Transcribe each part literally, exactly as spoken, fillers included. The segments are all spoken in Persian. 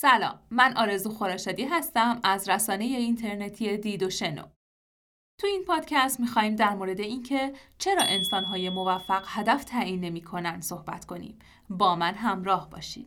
سلام، من آرزو خورشیدی هستم از رسانه اینترنتی دید و شنو. تو این پادکست می‌خوایم در مورد اینکه چرا انسان‌های موفق هدف تعیین نمی‌کنن صحبت کنیم. با من همراه باشید.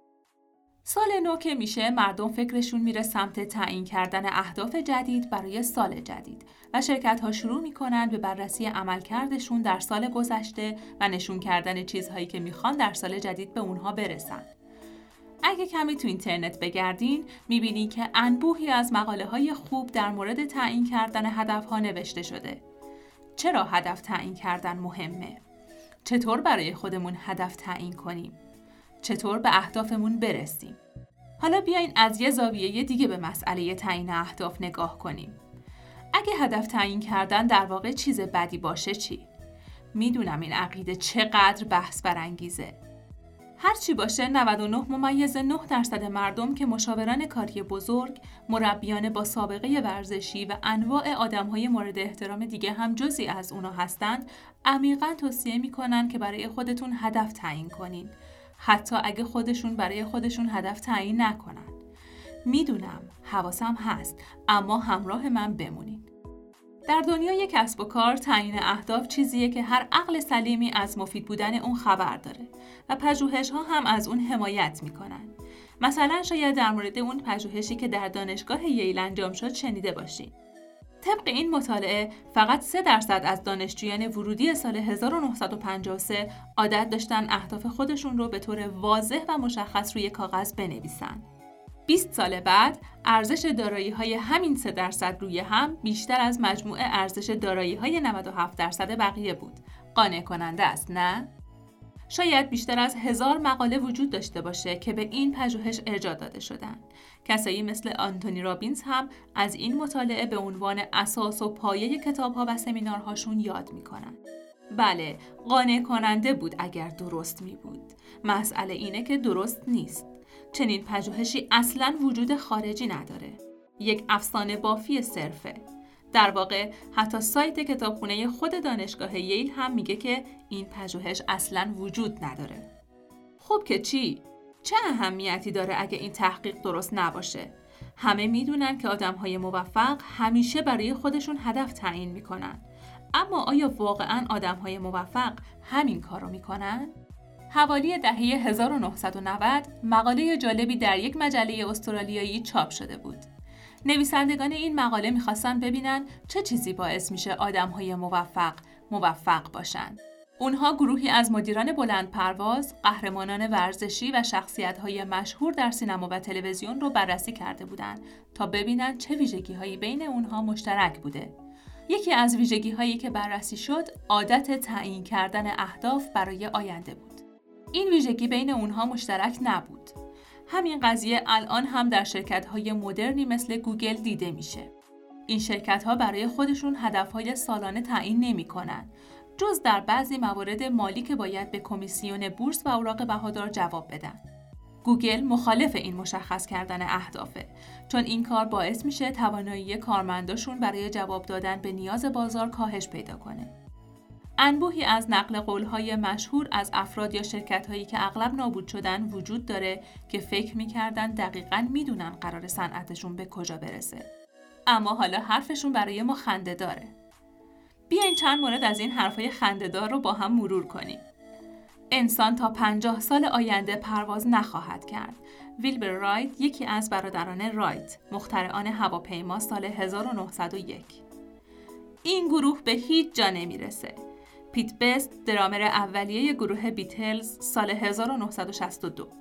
سال نو که میشه مردم فکرشون میره سمت تعیین کردن اهداف جدید برای سال جدید و شرکت‌ها شروع می‌کنن به بررسی عملکردشون در سال گذشته و نشون کردن چیزهایی که می‌خوان در سال جدید به اونها برسن. اگه کمی تو اینترنت بگردین میبینین که انبوهی از مقاله‌های خوب در مورد تعیین کردن هدف‌ها نوشته شده. چرا هدف تعیین کردن مهمه؟ چطور برای خودمون هدف تعیین کنیم؟ چطور به اهدافمون برسیم؟ حالا بیاین از یه زاویه دیگه به مسئله تعیین اهداف نگاه کنیم. اگه هدف تعیین کردن در واقع چیز بدی باشه چی؟ میدونم این عقیده چقدر بحث برانگیزه. هرچی باشه نود و نه ممیز نه درصد مردم که مشاوران کاری بزرگ، مربیان با سابقه ورزشی و انواع آدم‌های مورد احترام دیگه هم جزئی از اونا هستند، عمیقاً توصیه می‌کنن که برای خودتون هدف تعیین کنین، حتی اگه خودشون برای خودشون هدف تعیین نکنن. میدونم، حواسم هست، اما همراه من بمونین. در دنیای کسب و کار تعیین اهداف چیزیه که هر عقل سلیمی از مفید بودن اون خبر داره و پژوهش‌ها هم از اون حمایت میکنن. مثلا شاید در مورد اون پژوهشی که در دانشگاه ییل انجام شد شنیده باشین. طبق این مطالعه فقط سه درصد از دانشجویان ورودی سال هزار و نهصد و پنجاه و سه عادت داشتن اهداف خودشون رو به طور واضح و مشخص روی کاغذ بنویسن. بیست سال بعد ارزش دارایی‌های همین سه درصد روی هم بیشتر از مجموع ارزش دارایی‌های نود و هفت درصد بقیه بود. قانع کننده است، نه؟ شاید بیشتر از هزار مقاله وجود داشته باشه که به این پژوهش ارجاع داده شدن. کسایی مثل آنتونی رابینز هم از این مطالعه به عنوان اساس و پایه کتاب‌ها و سمینارهاشون یاد می‌کنن. بله، قانع کننده بود اگر درست می بود. مسئله اینه که درست نیست. چنین پژوهشی اصلاً وجود خارجی نداره. یک افسانه بافی صرفه. در واقع حتی سایت کتابخونه خود دانشگاه ییل هم میگه که این پژوهش اصلاً وجود نداره. خب که چی؟ چه اهمیتی داره اگه این تحقیق درست نباشه؟ همه میدونن که آدم‌های موفق همیشه برای خودشون هدف تعیین میکنن. اما آیا واقعاً آدم‌های موفق همین کارو میکنن؟ حوالی دهه هزار و نهصد و نود مقاله جالبی در یک مجله استرالیایی چاپ شده بود. نویسندگان این مقاله می‌خواستن ببینن چه چیزی باعث میشه آدم‌های موفق موفق باشن. اونها گروهی از مدیران بلند پرواز، قهرمانان ورزشی و شخصیت‌های مشهور در سینما و تلویزیون رو بررسی کرده بودند تا ببینن چه ویژگی‌هایی بین اونها مشترک بوده. یکی از ویژگی‌هایی که بررسی شد، عادت تعیین کردن اهداف برای آینده بود. این ویژگی بین اونها مشترک نبود. همین قضیه الان هم در شرکت‌های مدرنی مثل گوگل دیده میشه. این شرکت‌ها برای خودشون هدف‌های سالانه تعیین نمی‌کنن، جز در بعضی موارد مالی که باید به کمیسیون بورس و اوراق بهادار جواب بدن. گوگل مخالف این مشخص کردن اهدافه، چون این کار باعث میشه توانایی کارمنداشون برای جواب دادن به نیاز بازار کاهش پیدا کنه. انبوهی از نقل قول‌های مشهور از افراد یا شرکت‌هایی که اغلب نابود شدن وجود داره که فکر می‌کردن دقیقاً می‌دونن قرار صنعتشون به کجا برسه. اما حالا حرفشون برای ما خنده داره. بیاین چند مورد از این حرفای خنده‌دار رو با هم مرور کنیم. انسان تا پنجاه سال آینده پرواز نخواهد کرد. ویلبر رایت، یکی از برادران رایت، مخترعان هواپیما، سال هزار و نهصد و یک. این گروه به هیچ جا نمیرسه. پیت بست، درامر اولیه گروه بیتلز، سال هزار و نهصد و شصت و دو.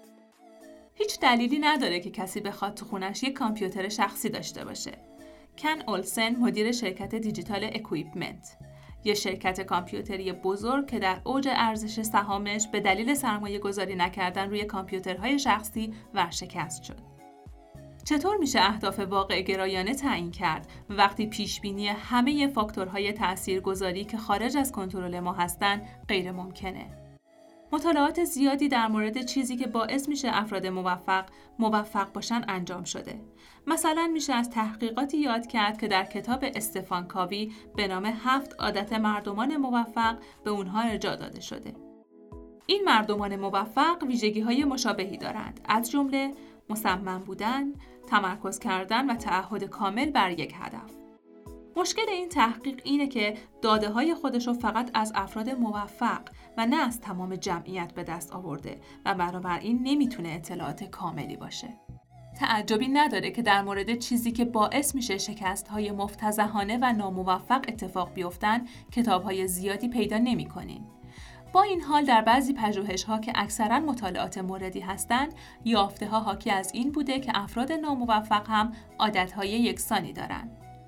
هیچ دلیلی نداره که کسی بخواد تو خونش یک کامپیوتر شخصی داشته باشه. کن اولسن، مدیر شرکت دیجیتال اکویپمنت، یه شرکت کامپیوتری بزرگ که در اوج ارزش سهامش به دلیل سرمایه گذاری نکردن روی کامپیوترهای شخصی ورشکست شد. چطور میشه اهداف واقع گرایانه تعیین کرد وقتی پیشبینی همه فاکتورهای تاثیرگذاری که خارج از کنترل ما هستن غیر ممکنه؟ مطالعات زیادی در مورد چیزی که باعث میشه افراد موفق موفق باشن انجام شده. مثلا میشه از تحقیقاتی یاد کرد که در کتاب استفان کاوی به نام هفت عادت مردمان موفق به اونها ارجاع داده شده. این مردمان موفق ویژگی‌های مشابهی دارند، از جمله مصمم بودن، تمرکز کردن و تعهد کامل بر یک هدف. مشکل این تحقیق اینه که داده های خودش رو فقط از افراد موفق و نه از تمام جمعیت به دست آورده و بنابراین نمیتونه اطلاعات کاملی باشه. تعجبی نداره که در مورد چیزی که باعث میشه شکست‌های مفتضحانه و ناموفق اتفاق بیفتن کتاب‌های زیادی پیدا نمی‌کنین. با این حال در بعضی پژوهش‌ها که اکثراً مطالعات موردی هستند، یافته‌ها حاکی از این بوده که افراد ناموفق هم عادت‌های یکسانی دارن.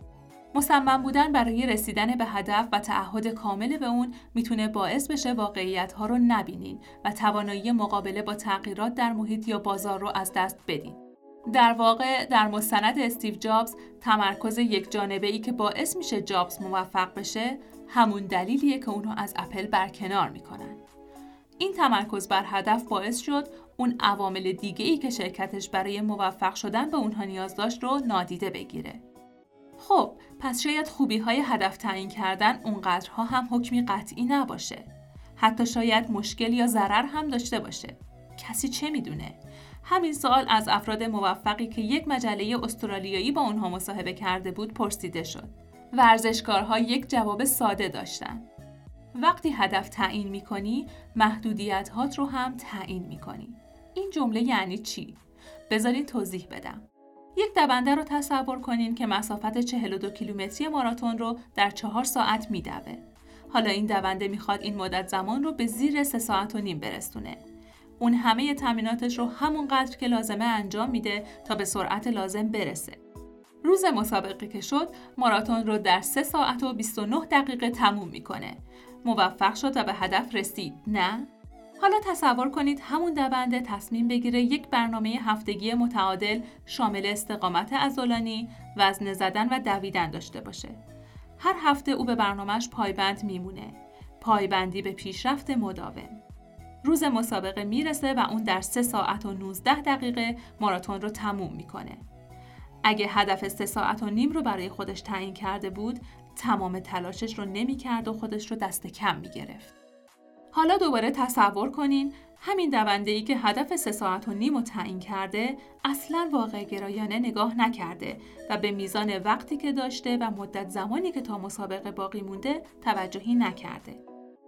مصمم بودن برای رسیدن به هدف و تعهد کامل به اون میتونه باعث بشه واقعیت‌ها رو نبینین و توانایی مقابله با تغییرات در محیط یا بازار رو از دست بدین. در واقع در مستند استیو جابز تمرکز یک جانبه‌ای که باعث میشه جابز موفق بشه همون دلیلیه که اونو از اپل برکنار میکنن. این تمرکز بر هدف باعث شد اون عوامل دیگه‌ای که شرکتش برای موفق شدن به اونها نیاز داشت رو نادیده بگیره. خب پس شاید خوبی‌های هدف تعیین کردن اونقدرها هم حکمی قطعی نباشه. حتی شاید مشکل یا ضرر هم داشته باشه. کسی چه میدونه؟ همین سوال از افراد موفقی که یک مجله استرالیایی با اونها مصاحبه کرده بود پرسیده شد. ورزشکارها یک جواب ساده داشتن. وقتی هدف تعیین می‌کنی، محدودیت‌هات رو هم تعیین می‌کنی. این جمله یعنی چی؟ بذارید توضیح بدم. یک دونده رو تصور کنین که مسافت چهل و دو کیلومتری ماراتون رو در چهار ساعت میدوه. حالا این دونده میخواد این مدت زمان رو به زیر سه ساعت و نیم برسونه. اون همه تمریناتش رو همون قدر که لازمه انجام میده تا به سرعت لازم برسه. روز مسابقه که شد، ماراتون رو در سه ساعت و بیست و نه دقیقه تموم میکنه. موفق شد و به هدف رسید، نه؟ حالا تصور کنید همون دونده تصمیم بگیره یک برنامه هفتگی متعادل شامل استقامت عضلانی، وزنه زدن و دویدن داشته باشه. هر هفته او به برنامه‌اش پایبند میمونه. پایبندی به پیشرفت مداوم. روز مسابقه میرسه و اون در سه ساعت و نوزده دقیقه ماراتون رو تموم میکنه. اگه هدف سه ساعت و نیم رو برای خودش تعیین کرده بود، تمام تلاشش رو نمی‌کرد و خودش رو دست کم می‌گرفت. حالا دوباره تصور کنین همین دونده‌ای که هدف سه ساعت و نیم رو تعیین کرده اصلاً واقع گرایانه نگاه نکرده و به میزان وقتی که داشته و مدت زمانی که تا مسابقه باقی مونده توجهی نکرده.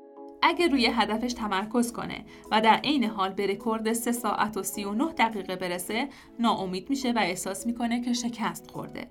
اگه روی هدفش تمرکز کنه و در عین حال به رکورد سه ساعت و سی و نه دقیقه برسه، ناامید میشه و احساس میکنه که شکست خورده.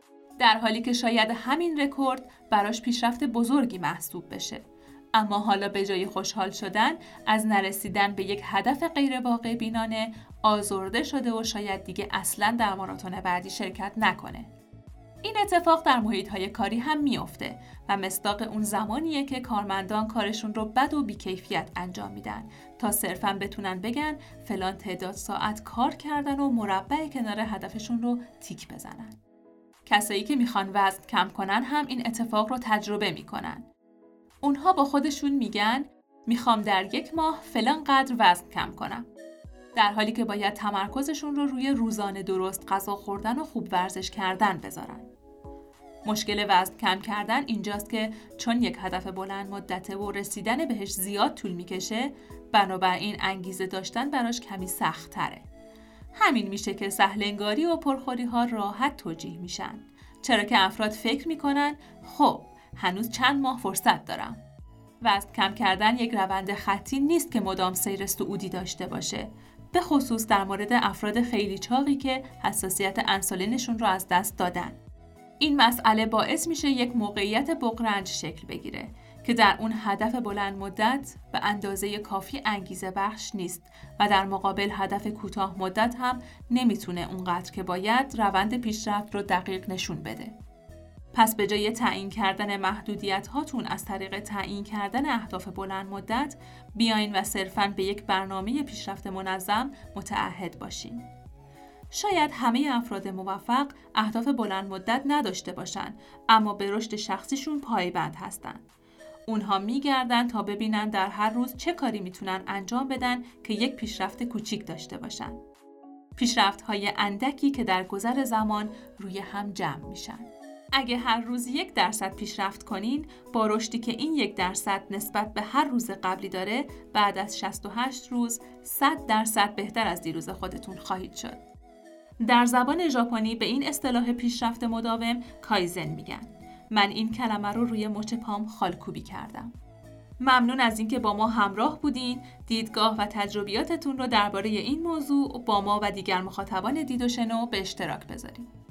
در حالی که شاید همین رکورد براش پیشرفت بزرگی محسوب بشه. اما حالا به جای خوشحال شدن از نرسیدن به یک هدف غیر واقع بینانه آزرده شده و شاید دیگه اصلاً در ماراتون بعدی شرکت نکنه. این اتفاق در محیط‌های کاری هم میفته و مصداق اون زمانیه که کارمندان کارشون رو بد و بی‌کیفیت انجام میدن تا صرفاً بتونن بگن فلان تعداد ساعت کار کردن و مربع کنار هدفشون رو تیک بزنن. کسایی که میخوان وزن کم کنن هم این اتفاق رو تجربه میکنن. اونها با خودشون میگن میخوام در یک ماه فلان قدر وزن کم کنم. در حالی که باید تمرکزشون رو روی روزانه درست غذا خوردن و خوب ورزش کردن بذارن. مشکل وزن کم کردن اینجاست که چون یک هدف بلند مدته و رسیدن بهش زیاد طول میکشه، بنابراین انگیزه داشتن براش کمی سخت تره. همین میشه که سهلنگاری و پرخوری ها راحت توجیه میشن. چرا که افراد فکر میکنن خب هنوز چند ماه فرصت دارم. وزن کم کردن یک روند خطی نیست که مدام سیر صعودی داشته باشه. به خصوص در مورد افراد خیلی چاقی که حساسیت انسولینشون رو از دست دادن. این مسئله باعث میشه یک موقعیت بغرنج شکل بگیره که در اون هدف بلند مدت به اندازه کافی انگیزه بخش نیست و در مقابل هدف کوتاه مدت هم نمیتونه اونقدر که باید روند پیشرفت رو دقیق نشون بده. پس به جای تعیین کردن محدودیت هاتون از طریق تعیین کردن اهداف بلند مدت، بیاین و صرفاً به یک برنامه پیشرفت منظم متعهد باشین. شاید همه افراد موفق اهداف بلند مدت نداشته باشن، اما به رشد شخصیشون پایبند هستن. اونها میگردن تا ببینن در هر روز چه کاری میتونن انجام بدن که یک پیشرفت کوچیک داشته باشن. پیشرفت‌های اندکی که در گذر زمان روی هم جمع میشن. اگه هر روز یک درصد پیشرفت کنین، با رشدی که این یک درصد نسبت به هر روز قبلی داره، بعد از شصت و هشت روز صد درصد بهتر از دیروز خودتون خواهید شد. در زبان ژاپنی به این اصطلاح پیشرفت مداوم کایزن میگن. من این کلمه رو روی مچ پام خالکوبی کردم. ممنون از اینکه با ما همراه بودین. دیدگاه و تجربیاتتون رو درباره این موضوع با ما و دیگر مخاطبان دید و شنو به اشتراک بذارید.